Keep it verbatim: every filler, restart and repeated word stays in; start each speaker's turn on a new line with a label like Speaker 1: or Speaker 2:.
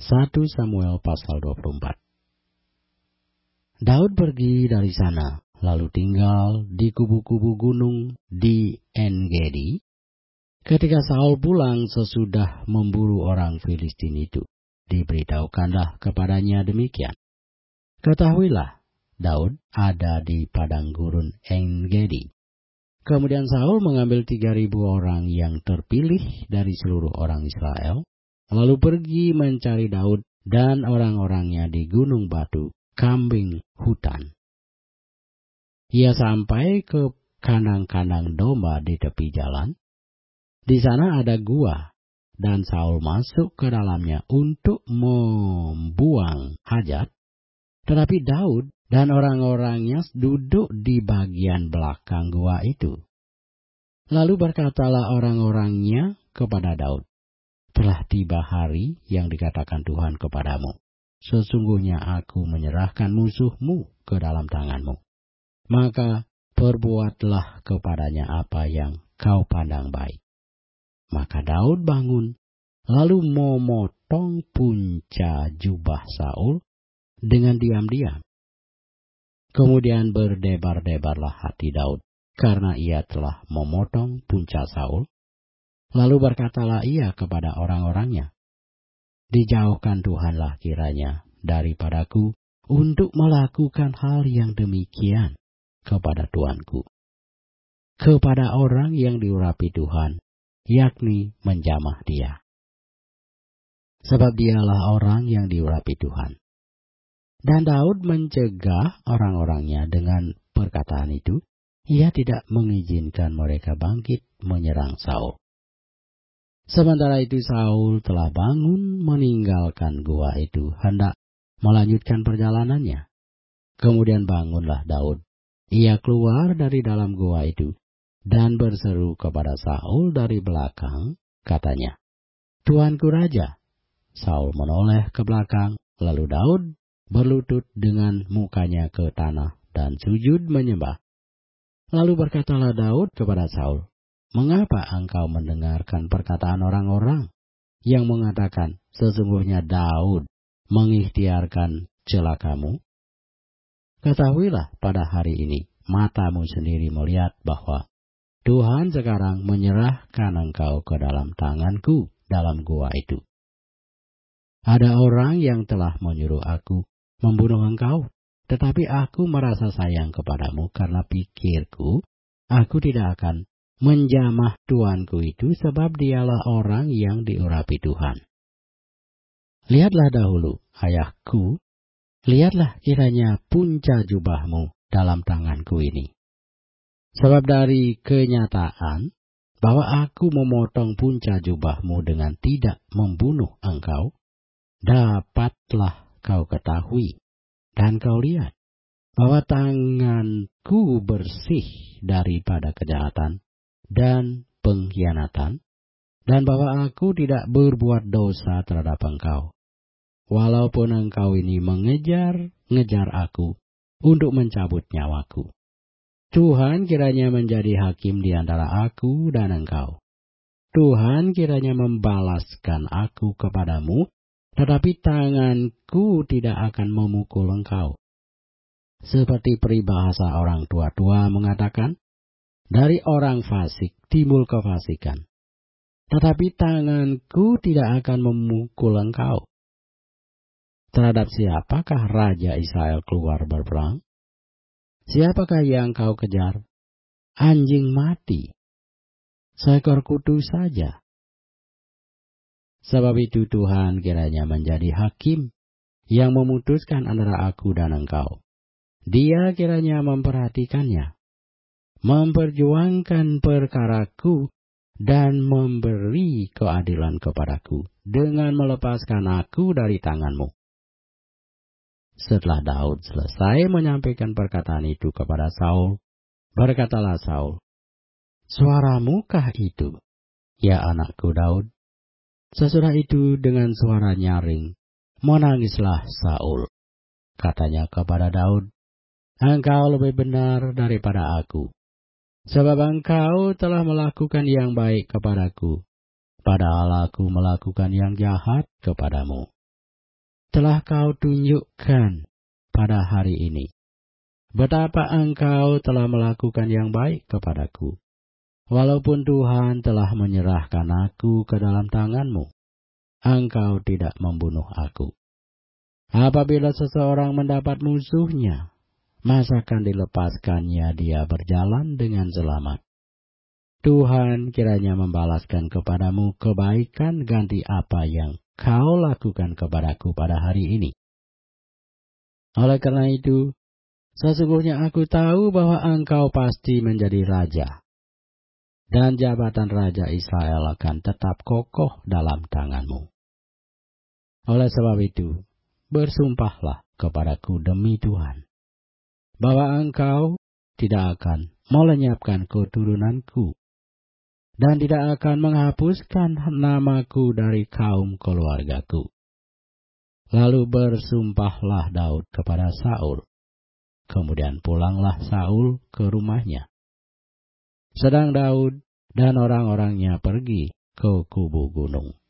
Speaker 1: satu Samuel pasal dua puluh empat. Daud pergi dari sana, lalu tinggal di kubu-kubu gunung di En-Gedi. Ketika Saul pulang sesudah memburu orang Filistin itu, diberitahukanlah kepadanya demikian. Ketahuilah, Daud ada di padang gurun En-Gedi. Kemudian Saul mengambil tiga ribu orang yang terpilih dari seluruh orang Israel, lalu pergi mencari Daud dan orang-orangnya di gunung batu, kambing hutan. Ia sampai ke kandang-kandang domba di tepi jalan. Di sana ada gua, dan Saul masuk ke dalamnya untuk membuang hajat. Tetapi Daud dan orang-orangnya duduk di bagian belakang gua itu. Lalu berkatalah orang-orangnya kepada Daud, "Telah tiba hari yang dikatakan Tuhan kepadamu. Sesungguhnya aku menyerahkan musuhmu ke dalam tanganmu. Maka perbuatlah kepadanya apa yang kau pandang baik." Maka Daud bangun, lalu memotong punca jubah Saul dengan diam-diam. Kemudian berdebar-debarlah hati Daud, karena ia telah memotong punca Saul. Lalu berkatalah ia kepada orang-orangnya, "Dijauhkan Tuhanlah kiranya daripadaku untuk melakukan hal yang demikian kepada tuanku, kepada orang yang diurapi Tuhan, yakni menjamah dia. Sebab dialah orang yang diurapi Tuhan." Dan Daud mencegah orang-orangnya dengan perkataan itu. Ia tidak mengizinkan mereka bangkit menyerang Saul. Sementara itu Saul telah bangun meninggalkan gua itu, hendak melanjutkan perjalanannya. Kemudian bangunlah Daud. Ia keluar dari dalam gua itu dan berseru kepada Saul dari belakang, katanya, "Tuanku Raja." Saul menoleh ke belakang, lalu Daud berlutut dengan mukanya ke tanah dan sujud menyembah. Lalu berkatalah Daud kepada Saul, "Mengapa engkau mendengarkan perkataan orang-orang yang mengatakan, sesungguhnya Daud mengikhtiarkan celakamu? Ketahuilah pada hari ini, matamu sendiri melihat bahwa Tuhan sekarang menyerahkan engkau ke dalam tanganku dalam gua itu. Ada orang yang telah menyuruh aku membunuh engkau, tetapi aku merasa sayang kepadamu karena pikirku, aku tidak akan menjamah tuanku itu sebab dialah orang yang diurapi Tuhan. Lihatlah dahulu, ayahku, lihatlah kiranya punca jubahmu dalam tanganku ini. Sebab dari kenyataan bahwa aku memotong punca jubahmu dengan tidak membunuh engkau, dapatlah kau ketahui dan kau lihat bahwa tanganku bersih daripada kejahatan dan pengkhianatan, dan bahwa aku tidak berbuat dosa terhadap engkau. Walaupun engkau ini mengejar-ngejar aku untuk mencabut nyawaku. Tuhan kiranya menjadi hakim di antara aku dan engkau. Tuhan kiranya membalaskan aku kepadamu, tetapi tanganku tidak akan memukul engkau. Seperti peribahasa orang tua-tua mengatakan, dari orang fasik timbul kefasikan. Tetapi tanganku tidak akan memukul engkau. Terhadap siapakah Raja Israel keluar berperang? Siapakah yang kau kejar? Anjing mati, seekor kutu saja. Sebab itu Tuhan kiranya menjadi hakim yang memutuskan antara aku dan engkau. Dia kiranya memperhatikannya, memperjuangkan perkaraku, dan memberi keadilan kepadaku dengan melepaskan aku dari tanganmu. Setelah Daud selesai menyampaikan perkataan itu kepada Saul, berkatalah Saul, "Suaramukah itu, ya anakku Daud?" Sesudah itu dengan suara nyaring, menangislah Saul. Katanya kepada Daud, "Engkau lebih benar daripada aku, sebab engkau telah melakukan yang baik kepadaku, padahal aku melakukan yang jahat kepadamu." telah kau tunjukkan pada hari ini betapa engkau telah melakukan yang baik kepadaku. Walaupun Tuhan telah menyerahkan aku ke dalam tanganmu, engkau tidak membunuh aku. Apabila seseorang mendapat musuhnya, masakan dilepaskannya dia berjalan dengan selamat. Tuhan kiranya membalaskan kepadamu kebaikan ganti apa yang kau lakukan kepadaku pada hari ini. Oleh karena itu, sesungguhnya aku tahu bahwa engkau pasti menjadi raja, dan jabatan Raja Israel akan tetap kokoh dalam tanganmu. Oleh sebab itu, bersumpahlah kepadaku demi Tuhan, bahwa engkau tidak akan melenyapkan keturunanku, dan tidak akan menghapuskan namaku dari kaum keluargaku. Lalu bersumpahlah Daud kepada Saul. Kemudian pulanglah Saul ke rumahnya. Sedang Daud dan orang-orangnya pergi ke kubu gunung.